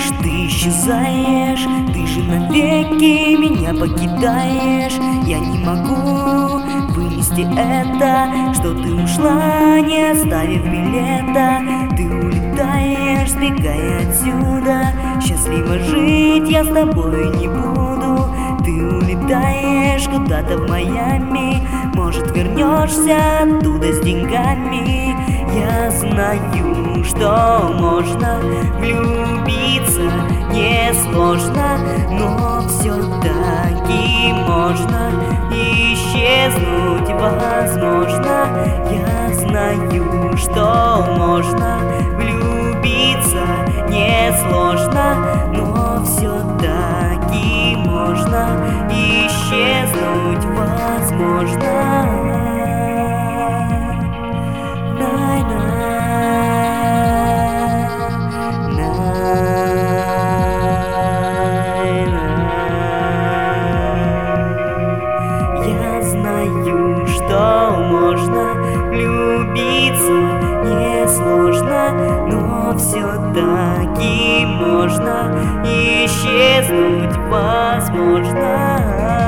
приходишь, ты исчезаешь, ты же навеки меня покидаешь. Я не могу вынести это, что ты ушла, не оставив билета. Ты улетаешь, сбегая отсюда. Счастливо жить я с тобой не буду. Ты улетаешь куда-то в Майами, может, вернешься оттуда с деньгами. Я знаю, что можно влюбиться несложно, но все-таки можно исчезнуть возможно. Я знаю, что можно влюбиться несложно, но все-таки можно исчезнуть возможно. Я знаю, что можно влюбиться несложно, но все-таки можно исчезнуть возможно.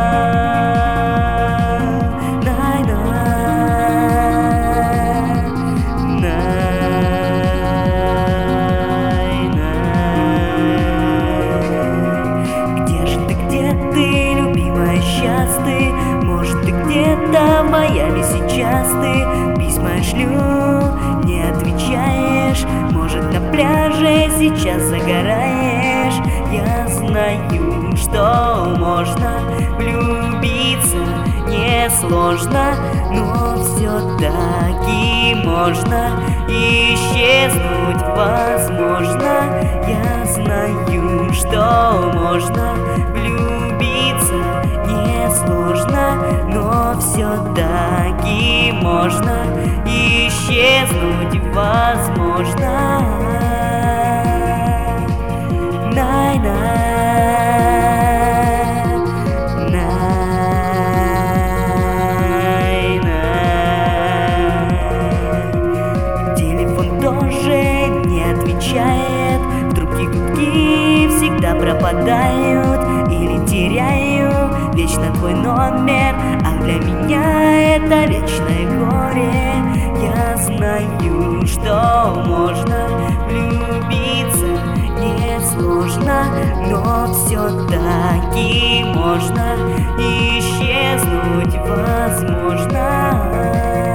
Сейчас ты, может, ты где-то в Майами сейчас ты письма шлю, не отвечаешь, может, на пляже сейчас загораешь. Я знаю, что можно влюбиться несложно, но все-таки можно исчезнуть возможно. Я знаю, что можно влюбиться несложно, но все-таки можно исчезнуть возможно. Телефон тоже не отвечает, трубки гудки всегда пропадают или теряю вечно твой номер, а для меня это вечное горе. Я знаю, что можно влюбиться несложно, но все-таки можно исчезнуть возможно.